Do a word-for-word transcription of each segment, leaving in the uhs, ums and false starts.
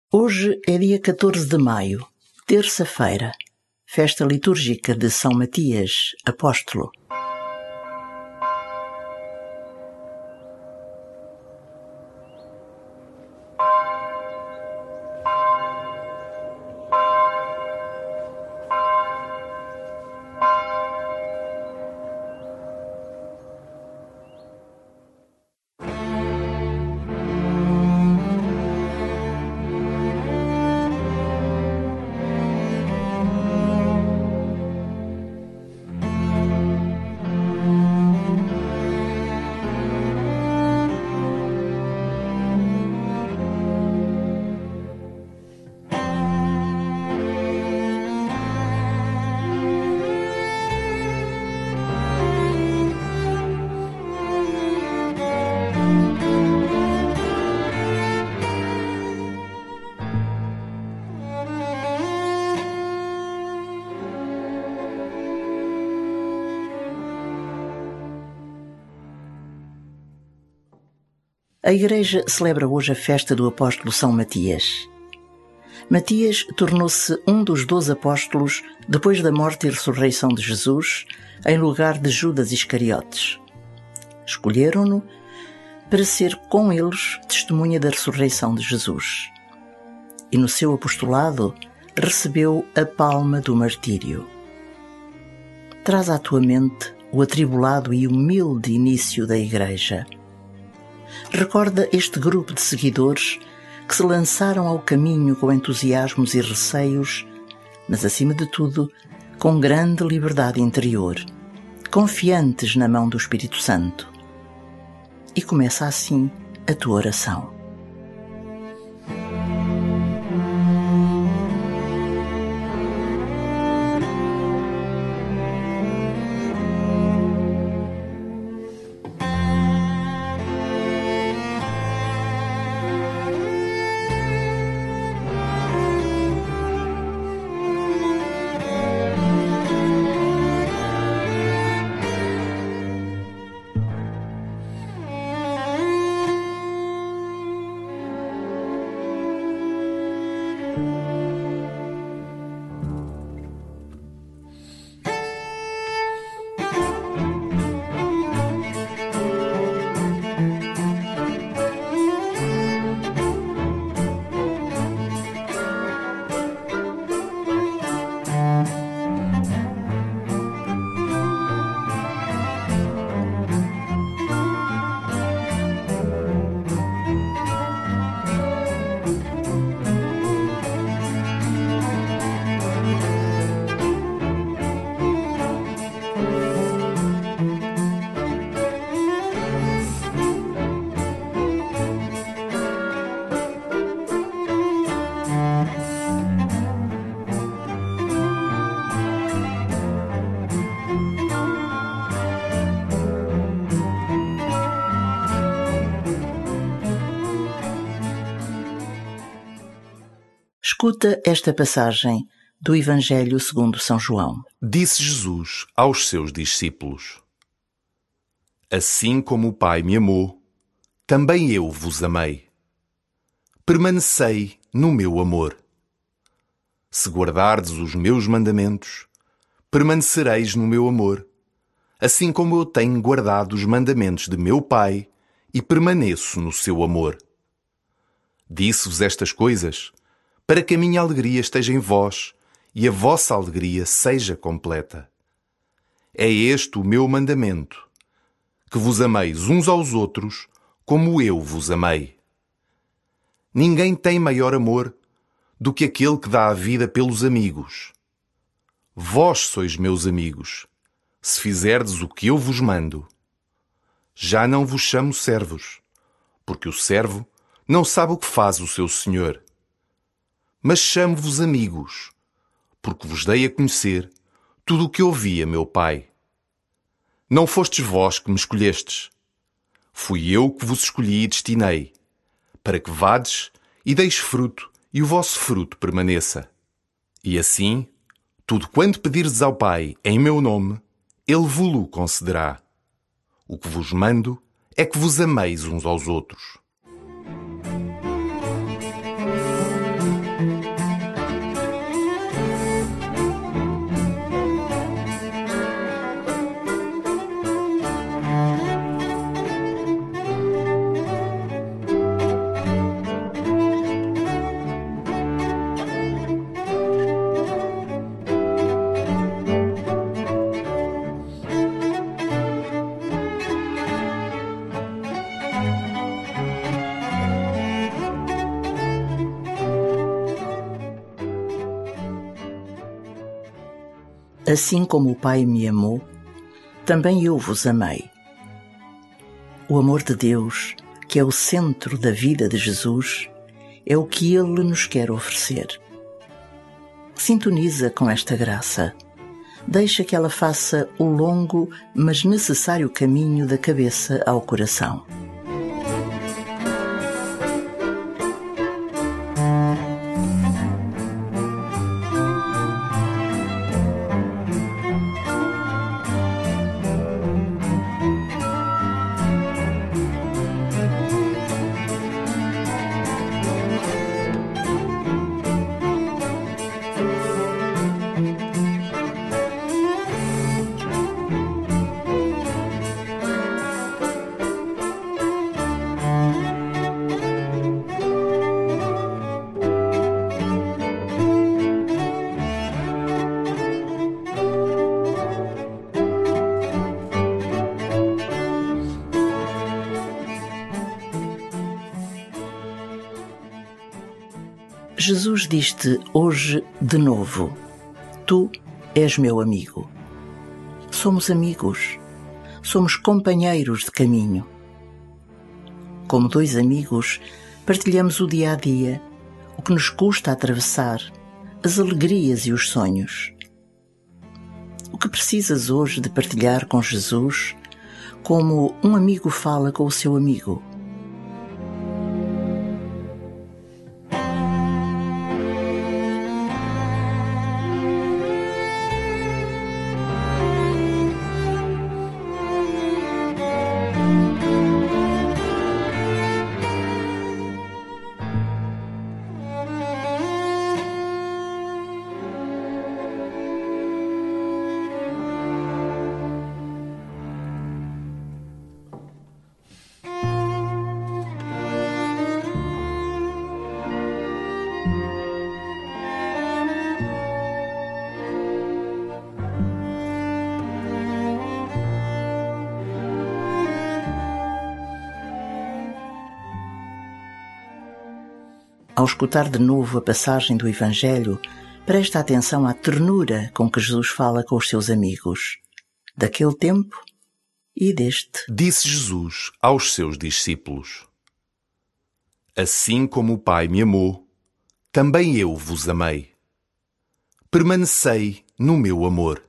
Hoje é dia catorze de maio, terça-feira, festa litúrgica de São Matias, apóstolo. A Igreja celebra hoje a festa do apóstolo São Matias. Matias tornou-se um dos doze apóstolos depois da morte e ressurreição de Jesus, em lugar de Judas Iscariotes. Escolheram-no para ser com eles testemunha da ressurreição de Jesus. E no seu apostolado recebeu a palma do martírio. Traz à tua mente o atribulado e humilde início da Igreja. Recorda este grupo de seguidores que se lançaram ao caminho com entusiasmos e receios, mas acima de tudo, com grande liberdade interior, confiantes na mão do Espírito Santo. E começa assim a tua oração. Escuta esta passagem do Evangelho segundo São João. Disse Jesus aos seus discípulos: Assim como o Pai me amou, também eu vos amei. Permanecei no meu amor. Se guardardes os meus mandamentos, permanecereis no meu amor, assim como eu tenho guardado os mandamentos de meu Pai e permaneço no seu amor. Disse-vos estas coisas para que a minha alegria esteja em vós e a vossa alegria seja completa. É este o meu mandamento, que vos ameis uns aos outros como eu vos amei. Ninguém tem maior amor do que aquele que dá a vida pelos amigos. Vós sois meus amigos, se fizerdes o que eu vos mando. Já não vos chamo servos, porque o servo não sabe o que faz o seu senhor. Mas chamo-vos amigos, porque vos dei a conhecer tudo o que ouvi a meu Pai. Não fostes vós que me escolhestes. Fui eu que vos escolhi e destinei, para que vades e deis fruto e o vosso fruto permaneça. E assim, tudo quanto pedirdes ao Pai em meu nome, Ele vo-lo concederá. O que vos mando é que vos ameis uns aos outros. Assim como o Pai me amou, também eu vos amei. O amor de Deus, que é o centro da vida de Jesus, é o que Ele nos quer oferecer. Sintoniza com esta graça. Deixa que ela faça o longo, mas necessário caminho da cabeça ao coração. Jesus diz-te hoje de novo: tu és meu amigo. Somos amigos, somos companheiros de caminho. Como dois amigos, partilhamos o dia a dia, o que nos custa atravessar, as alegrias e os sonhos. O que precisas hoje de partilhar com Jesus, como um amigo fala com o seu amigo? Ao escutar de novo a passagem do Evangelho, presta atenção à ternura com que Jesus fala com os seus amigos, daquele tempo e deste. Disse Jesus aos seus discípulos: Assim como o Pai me amou, também eu vos amei. Permanecei no meu amor.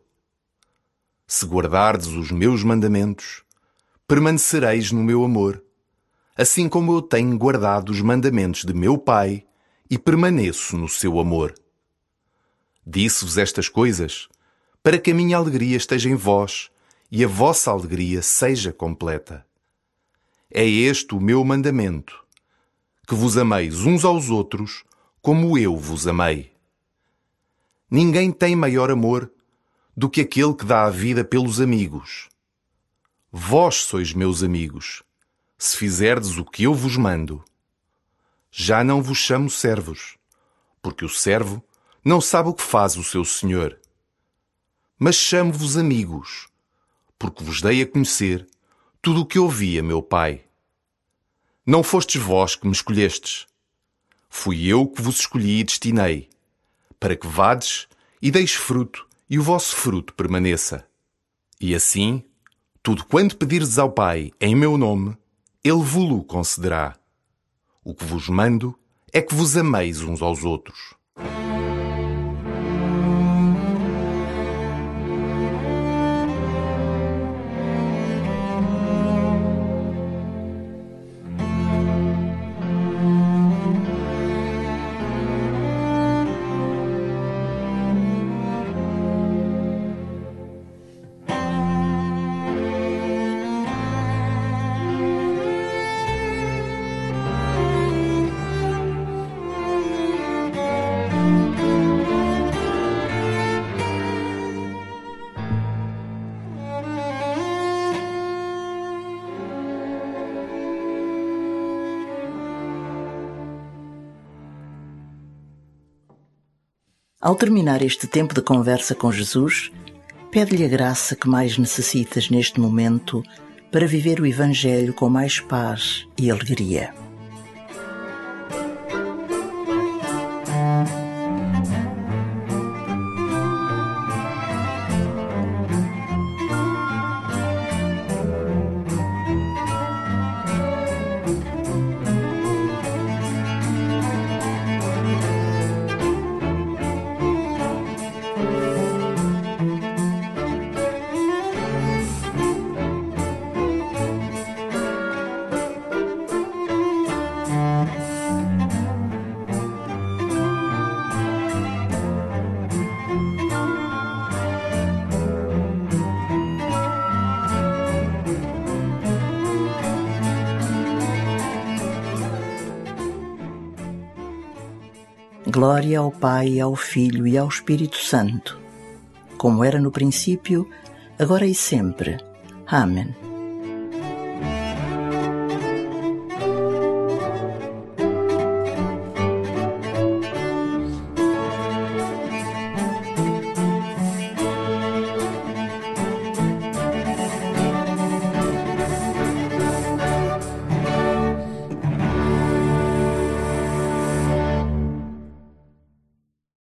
Se guardardes os meus mandamentos, permanecereis no meu amor, assim como eu tenho guardado os mandamentos de meu Pai e permaneço no seu amor. Disse-vos estas coisas para que a minha alegria esteja em vós e a vossa alegria seja completa. É este o meu mandamento, que vos ameis uns aos outros como eu vos amei. Ninguém tem maior amor do que aquele que dá a vida pelos amigos. Vós sois meus amigos, se fizerdes o que eu vos mando. Já não vos chamo servos, porque o servo não sabe o que faz o seu senhor. Mas chamo-vos amigos, porque vos dei a conhecer tudo o que ouvi a meu Pai. Não fostes vós que me escolhestes. Fui eu que vos escolhi e destinei, para que vades e deis fruto e o vosso fruto permaneça. E assim, tudo quanto pedirdes ao Pai em meu nome, Ele vo-lo concederá. O que vos mando é que vos ameis uns aos outros. Ao terminar este tempo de conversa com Jesus, pede-lhe a graça que mais necessitas neste momento para viver o Evangelho com mais paz e alegria. Glória ao Pai, ao Filho e ao Espírito Santo, como era no princípio, agora e sempre. Amém.